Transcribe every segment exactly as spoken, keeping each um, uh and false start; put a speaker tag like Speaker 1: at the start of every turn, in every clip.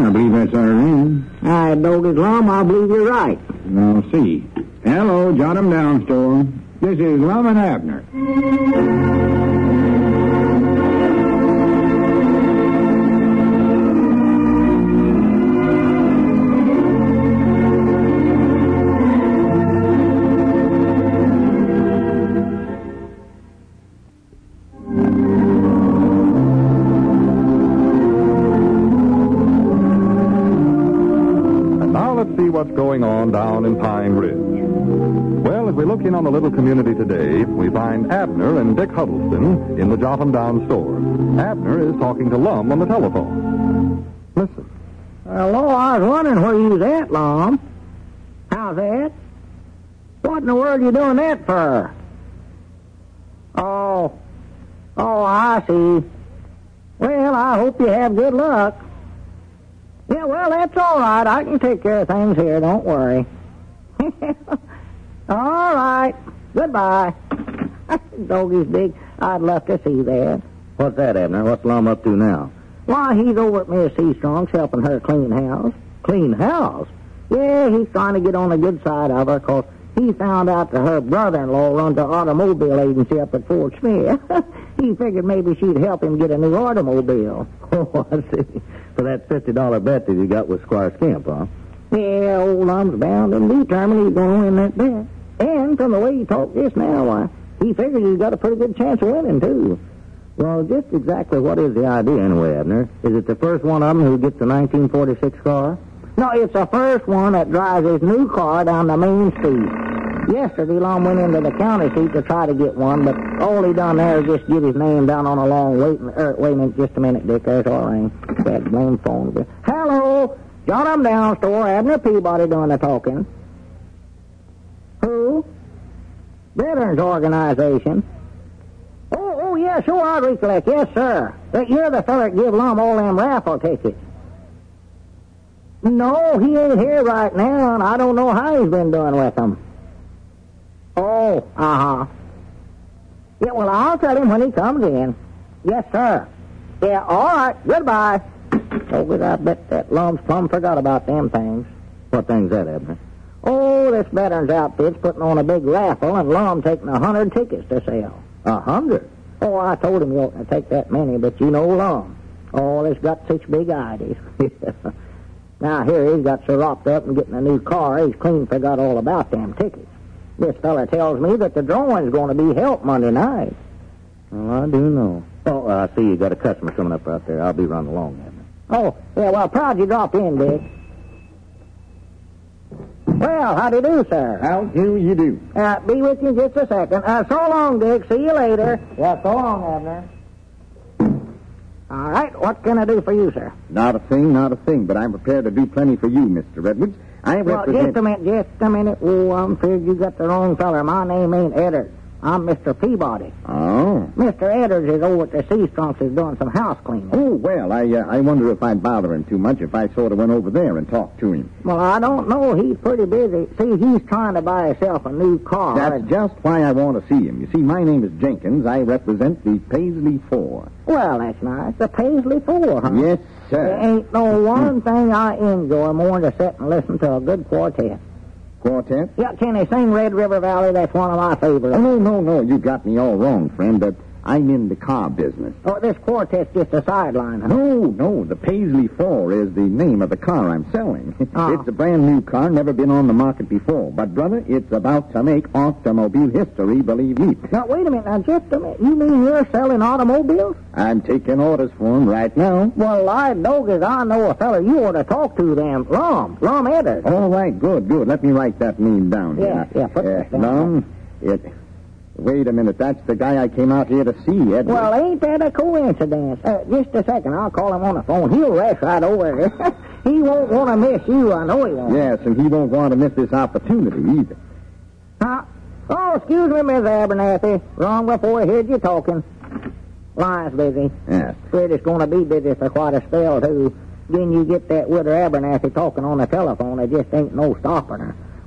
Speaker 1: I believe that's our name.
Speaker 2: I don't get Lum, I believe you're right.
Speaker 1: I'll see. Hello, Jot 'em Down store. This is Lum and Abner.
Speaker 3: What's going on down in Pine Ridge. Well, as we look in on the little community today, we find Abner and Dick Huddleston in the Jot 'em Down store. Abner is talking to Lum on the telephone. Listen.
Speaker 2: Hello, I was wondering where you was at, Lum. How's that? What in the world are you doing that for? Oh, oh, I see. Well, I hope you have good luck. Yeah, well, that's all right. I can take care of things here. Don't worry. All right. Goodbye. Doggy's big. I'd love to see that.
Speaker 4: What's that, Abner? What's Lum up to now?
Speaker 2: Why, he's over at Miss Seastrong's helping her clean house.
Speaker 4: Clean house?
Speaker 2: Yeah, he's trying to get on the good side of her, 'cause he found out that her brother-in-law runs an automobile agency up at Fort Smith. He figured maybe she'd help him get a new automobile.
Speaker 4: Oh, I see. For that fifty dollar bet that you got with Squire Skimp, huh?
Speaker 2: Yeah, old Lum's bound and determined he's going to win that bet. And from the way he talked just now, why, he figures he's got a pretty good chance of winning, too.
Speaker 4: Well, just exactly what is the idea, anyway, Abner? Is it the first one of them who gets a nineteen forty-six car?
Speaker 2: No, it's the first one that drives his new car down the main street. Yesterday, Lum went into the county seat to try to get one, but all he done there is just get his name down on a long wait. Er, wait a minute, just a minute, Dick. There's all right. That blame phone. Hello, Jot 'em Down store. Abner Peabody doing the talking. Who? Veterans Organization. Oh, oh, yeah, sure, I recollect. Yes, sir. But you're the fella that give Lum all them raffle tickets. No, he ain't here right now, and I don't know how he's been doing with them. Oh, uh-huh. Yeah, well, I'll tell him when he comes in. Yes, sir. Yeah, all right. Goodbye. Oh, but I bet that Lum's plumb forgot about them things.
Speaker 4: What thing's that, Abner?
Speaker 2: Oh, this veterans outfit's putting on a big raffle, and Lum taking a hundred tickets to sell.
Speaker 4: A hundred?
Speaker 2: Oh, I told him you oughtn't to take that many, but you know Lum. Oh, he's got such big ideas. Now, here he's got so wrapped up in getting a new car, he's clean forgot all about them tickets. This fella tells me that the drawing's going to be held Monday night.
Speaker 4: Well, I do know. Oh, I see you got a customer coming up out there. I'll be running along, Abner.
Speaker 2: Oh, yeah, well, proud you dropped in, Dick. Well, how do you do, sir?
Speaker 1: How do you do?
Speaker 2: Uh, be with you in just a second. Uh, so long, Dick. See you later. Yeah, so long, Abner. All right, what can I do for you, sir?
Speaker 1: Not a thing, not a thing, but I'm prepared to do plenty for you, Mister Edwards. I
Speaker 2: well,
Speaker 1: represent...
Speaker 2: just a minute, just a minute. Oh, I'm afraid you got the wrong feller. My name ain't Edwards. I'm Mister Peabody.
Speaker 1: Oh?
Speaker 2: Mister Edwards is over at the Seastrong's is doing some house cleaning.
Speaker 1: Oh, well, I uh, I wonder if I'd bother him too much if I sort of went over there and talked to him.
Speaker 2: Well, I don't know. He's pretty busy. See, he's trying to buy himself a new car.
Speaker 1: That's just why I want to see him. You see, my name is Jenkins. I represent the Paisley Four.
Speaker 2: Well, that's nice. The Paisley Four, huh?
Speaker 1: Yes, sir.
Speaker 2: There ain't no one thing I enjoy more than to sit and listen to a good quartet.
Speaker 1: Quartet?
Speaker 2: Yeah, can they sing Red River Valley? That's one of my favorites.
Speaker 1: Oh, no, no, no. You got me all wrong, friend, but I'm in the car business.
Speaker 2: Oh, this quartet's just a sideline, huh?
Speaker 1: No, no. The Paisley Four is the name of the car I'm selling.
Speaker 2: Oh.
Speaker 1: It's a brand new car, never been on the market before. But, brother, it's about to make automobile history, believe me.
Speaker 2: Now, wait a minute. Now, just a minute. You mean you're selling automobiles?
Speaker 1: I'm taking orders for them right now.
Speaker 2: Well, I doggies, I know a fella you ought to talk to them. Lum. Lum Edwards.
Speaker 1: All right, good, good. Let me write that name down
Speaker 2: Yeah,
Speaker 1: here.
Speaker 2: yeah, put
Speaker 1: uh,
Speaker 2: that down.
Speaker 1: Lum, it... Wait a minute. That's the guy I came out here to see, Edward.
Speaker 2: Well, ain't that a coincidence? Uh, just a second. I'll call him on the phone. He'll rush right over. He won't want to miss you. I know he won't.
Speaker 1: Yes, and he won't want to miss this opportunity either.
Speaker 2: Huh? Oh, excuse me, Miss Abernathy. Wrong before I heard you talking. Line's busy.
Speaker 1: Yes.
Speaker 2: Afraid it's going to be busy for quite a spell, too. Then you get that Widder Abernathy talking on the telephone, there just ain't no stopping her.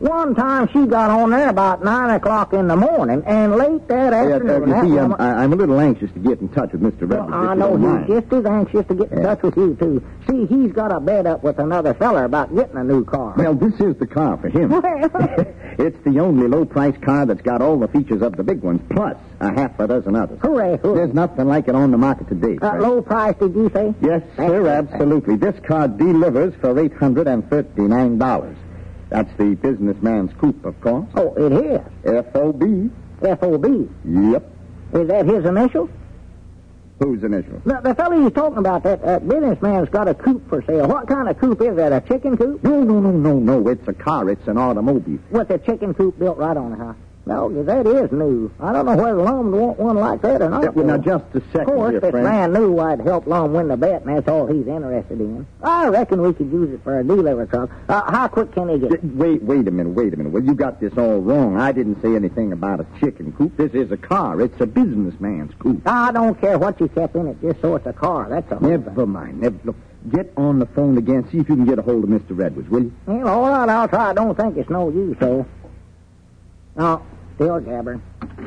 Speaker 2: One time she got on there about nine o'clock in the morning, and late that
Speaker 1: Yeah, uh,
Speaker 2: afternoon...
Speaker 1: you
Speaker 2: that
Speaker 1: see, um,
Speaker 2: woman-
Speaker 1: I, I'm a little anxious to get in touch with Mister
Speaker 2: Well,
Speaker 1: Redwood.
Speaker 2: I
Speaker 1: if you
Speaker 2: know
Speaker 1: don't
Speaker 2: he's
Speaker 1: mind.
Speaker 2: just as anxious to get in
Speaker 1: Yeah.
Speaker 2: touch with you, too. See, he's got a bet up with another feller about getting a new car.
Speaker 1: Well, this is the car for him. It's the only low-price car that's got all the features of the big ones, plus a half a dozen others.
Speaker 2: Hooray, hooray.
Speaker 1: There's nothing like it on the market today.
Speaker 2: Uh,
Speaker 1: Fred.
Speaker 2: low price, did you say?
Speaker 1: Yes,
Speaker 2: Thank
Speaker 1: sir,
Speaker 2: you.
Speaker 1: absolutely. This car delivers for eight hundred thirty-nine dollars. That's the businessman's coupe, of course.
Speaker 2: Oh, it is.
Speaker 1: F O B.
Speaker 2: F O B.
Speaker 1: Yep.
Speaker 2: Is that his initial?
Speaker 1: Whose initial?
Speaker 2: The, the fellow he's talking about, that uh, businessman's got a coupe for sale. What kind of coupe is that, a chicken coop?
Speaker 1: No, no, no, no, no. It's a car. It's an automobile.
Speaker 2: With a chicken coop built right on it, huh? No, that is new. I don't know whether Lum would want one like that or not.
Speaker 1: Yeah, well, now,
Speaker 2: though.
Speaker 1: just a second,
Speaker 2: Of course,
Speaker 1: dear
Speaker 2: if it's
Speaker 1: friend.
Speaker 2: brand new, I'd help Lum win the bet, and that's all he's interested in. I reckon we could use it for a delivery truck. Uh, how quick can he get it?
Speaker 1: Wait, wait a minute, wait a minute. Well, you got this all wrong. I didn't say anything about a chicken coop. This is a car. It's a businessman's coupe.
Speaker 2: I don't care what you kept in it, just so it's a car. That's a whole thing.
Speaker 1: Never mind. Never, look, get on the phone again. See if you can get a hold of Mister Redwoods, will you?
Speaker 2: Well, all right, I'll try. I don't think it's no use, though. No, still jabbering.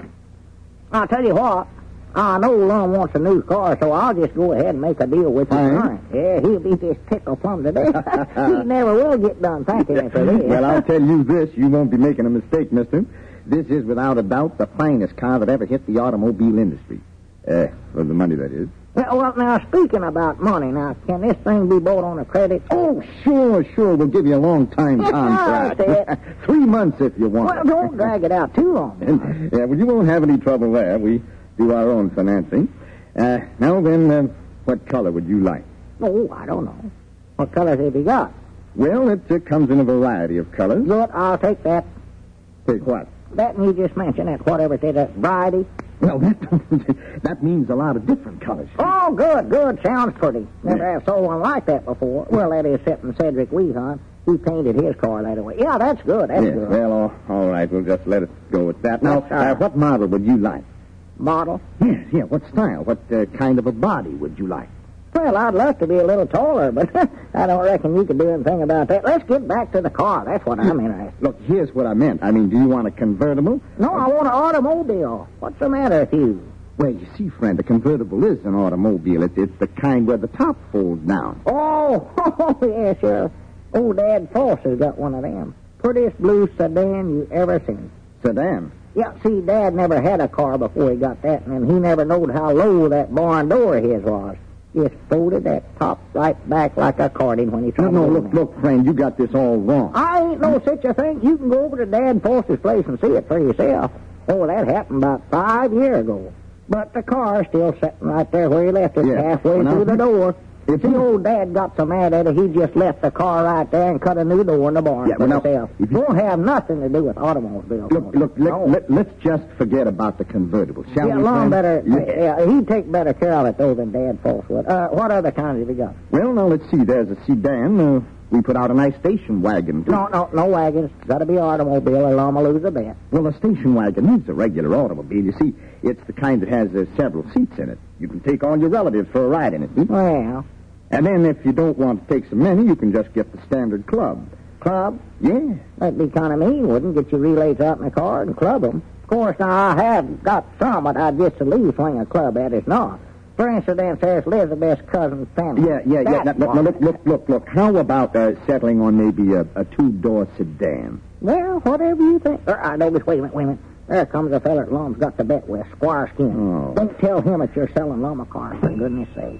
Speaker 2: I'll tell you what. I know Lum wants a new car, so I'll just go ahead and make a deal with him.
Speaker 1: All right.
Speaker 2: All right. Yeah, he'll be just tickled plumb to death. He never will get done thanking him for this.
Speaker 1: Well, I'll tell you this. You won't be making a mistake, mister. This is, without a doubt, the finest car that ever hit the automobile industry. Uh, for the money, that is.
Speaker 2: Well, well, now, speaking about money, now, can this thing be bought on a credit?
Speaker 1: Oh, sure, sure. We'll give you a long-time contract.
Speaker 2: That's
Speaker 1: Three months if you want.
Speaker 2: Well, don't drag it out too long.
Speaker 1: Yeah, well, you won't have any trouble there. We do our own financing. Uh, now then, uh, what color would you like?
Speaker 2: Oh, I don't know. What colors have you got?
Speaker 1: Well, it uh, comes in a variety of colors.
Speaker 2: Good, I'll take that.
Speaker 1: Take what?
Speaker 2: That and you just mentioned that, whatever it is, that variety.
Speaker 1: Well, that that means a lot of different colors.
Speaker 2: Oh, good, good. Sounds pretty. Never
Speaker 1: Yeah.
Speaker 2: have sold one like that before. Well, that is excepting Cedric Weehunt. He painted his car that way. Yeah, that's good. That's
Speaker 1: Yes,
Speaker 2: good.
Speaker 1: well, all, all right. We'll just let it go with that. Now,
Speaker 2: That's all right.
Speaker 1: uh, what model would you like?
Speaker 2: Model?
Speaker 1: Yes, yeah. What style? What uh, kind of a body would you like?
Speaker 2: Well, I'd love to be a little taller, but I don't reckon you could do anything about that. Let's get back to the car. That's what I'm interested in.
Speaker 1: Look, here's what I meant. I mean, do you want a convertible?
Speaker 2: No, I want an automobile. What's the matter with you?
Speaker 1: Well, you see, friend, a convertible is an automobile. It's, it's the kind where the top folds down.
Speaker 2: Oh, oh yeah, sure. Old Dad Foster's got one of them. Prettiest blue sedan you ever seen.
Speaker 1: Sedan.
Speaker 2: Yeah, see, Dad never had a car before he got that, and he never knowed how low that barn door of his was. Just folded that top right back like a accordion when he
Speaker 1: No,
Speaker 2: tried
Speaker 1: no,
Speaker 2: to
Speaker 1: look, look, friend, you got this all wrong.
Speaker 2: I ain't no such a thing. You can go over to Dad Foster's place and see it for yourself. Oh, that happened about five years ago. But the car's still sitting right there where he left it,
Speaker 1: Yeah.
Speaker 2: halfway
Speaker 1: Well, now,
Speaker 2: through the door.
Speaker 1: if
Speaker 2: See,
Speaker 1: you-
Speaker 2: old Dad got so mad at it, he just left the car right there and cut a new door in the barn
Speaker 1: Yeah,
Speaker 2: for
Speaker 1: well, now,
Speaker 2: himself.
Speaker 1: if you-
Speaker 2: Won't have nothing to do with automobiles.
Speaker 1: Look, look, let,
Speaker 2: No.
Speaker 1: let, let's just forget about the convertible, shall
Speaker 2: Yeah,
Speaker 1: we,
Speaker 2: Lum
Speaker 1: friend?
Speaker 2: better.
Speaker 1: Yeah.
Speaker 2: Yeah, he'd take better care of it though than Dad Foster would. Uh, what other kinds have you got?
Speaker 1: Well, now, let's see. There's a sedan. Uh, we put out a nice station wagon, too.
Speaker 2: No, no, no wagons. Got to be automobile, or Lum will lose a bet.
Speaker 1: Well, a station wagon is a regular automobile. You see, it's the kind that has uh, several seats in it. You can take all your relatives for a ride in it. see?
Speaker 2: Well,
Speaker 1: And then if you don't want to take so many, you can just get the standard club.
Speaker 2: club.
Speaker 1: Yeah.
Speaker 2: That'd be kind of mean, wouldn't it? Get your relays out in the car and club them. Of course, now, I have got some, but I'd just as leave swing a club at it's not. For instance, there's Elizabeth's cousin, Fanny.
Speaker 1: Yeah, yeah, yeah.
Speaker 2: That's
Speaker 1: Now, now,
Speaker 2: one.
Speaker 1: look, look, look, look. How about uh, settling on maybe a, a two-door sedan?
Speaker 2: Well, whatever you think. Er, I know this. Wait a minute, wait a minute. There comes a fella that Lum's got the bet with, Squire Skin.
Speaker 1: Oh.
Speaker 2: Don't tell him that you're selling Lum a car, for goodness sake.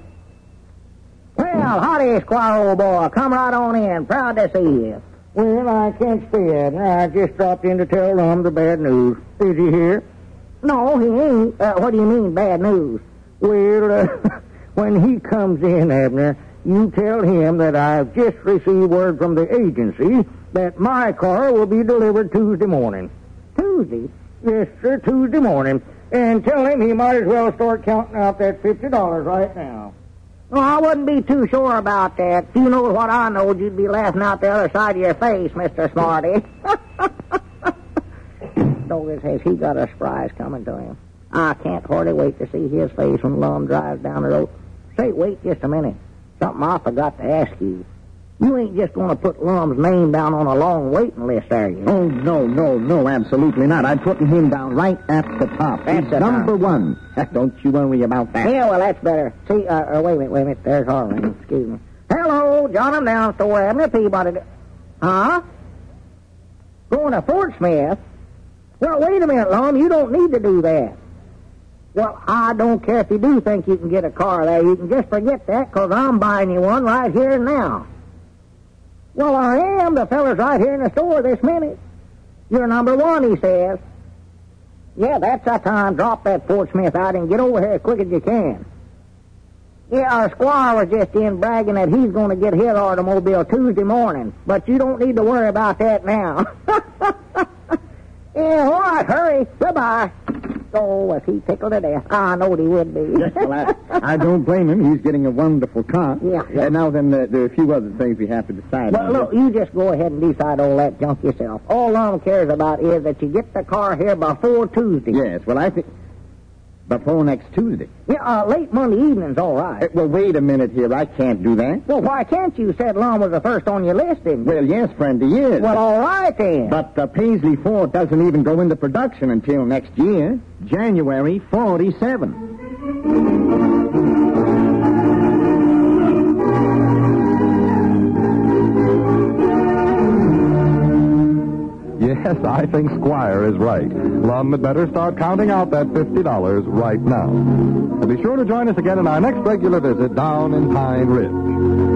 Speaker 2: Well, howdy, Squire, old boy. Come right on in. Proud to see you. Well, I can't stay it. I just dropped in to tell Lum the bad news. Is he here? No, he ain't. Uh, what do you mean, bad news? Well, uh, when he comes in, Abner, you tell him that I've just received word from the agency that my car will be delivered Tuesday morning. Tuesday? Yes, sir, Tuesday morning. And tell him he might as well start counting out that fifty dollars right now. Well, I wouldn't be too sure about that. If you know what I know, you'd be laughing out the other side of your face, Mister Smarty. Doggone says he got a surprise coming to him. I can't hardly wait to see his face when Lum drives down the road. Say, wait just a minute. Something I forgot to ask you. You ain't just going to put Lum's name down on a long waiting list, are you?
Speaker 1: Oh, no, no, no, absolutely not. I'm putting him down right at the top.
Speaker 2: That's
Speaker 1: He's
Speaker 2: the
Speaker 1: number
Speaker 2: top.
Speaker 1: one. Don't you worry about that.
Speaker 2: Yeah, well, that's better. See, uh, uh, wait a minute, wait a minute. There's Harlan. Excuse me. Hello, John, I'm down store, Abner Peabody. Huh? Going to Fort Smith? Well, wait a minute, Lum. You don't need to do that. Well, I don't care if you do think you can get a car there. You can just forget that, because I'm buying you one right here and now. Well, I am. The feller's right here in the store this minute. You're number one, he says. Yeah, that's the time. Drop that Fort Smith out and get over here as quick as you can. Yeah, our squire was just in bragging that he's going to get his automobile Tuesday morning, but you don't need to worry about that now. Yeah, all right, hurry. Goodbye. Oh, was he tickled to death? I knowed he would be.
Speaker 1: Yes, well, I, I don't blame him. He's getting a wonderful car.
Speaker 2: Yeah, yeah.
Speaker 1: And now then, uh, there are a few other things we have to decide
Speaker 2: Well,
Speaker 1: on.
Speaker 2: look, you just go ahead and decide all that junk yourself. All Lum cares about is that you get the car here before Tuesday.
Speaker 1: Yes, well, I think... Before next Tuesday.
Speaker 2: Yeah, uh, late Monday evening's all right.
Speaker 1: Uh, well, wait a minute here. I can't do that.
Speaker 2: Well, why can't you? Said Lum was the first on your list, didn't you?
Speaker 1: Well, yes, friend, he is.
Speaker 2: Well, all right then.
Speaker 1: But uh, Paisley Ford doesn't even go into production until next year, January forty-seven.
Speaker 3: Yes, I think Squire is right. Lum had better start counting out that fifty dollars right now. And be sure to join us again in our next regular visit down in Pine Ridge.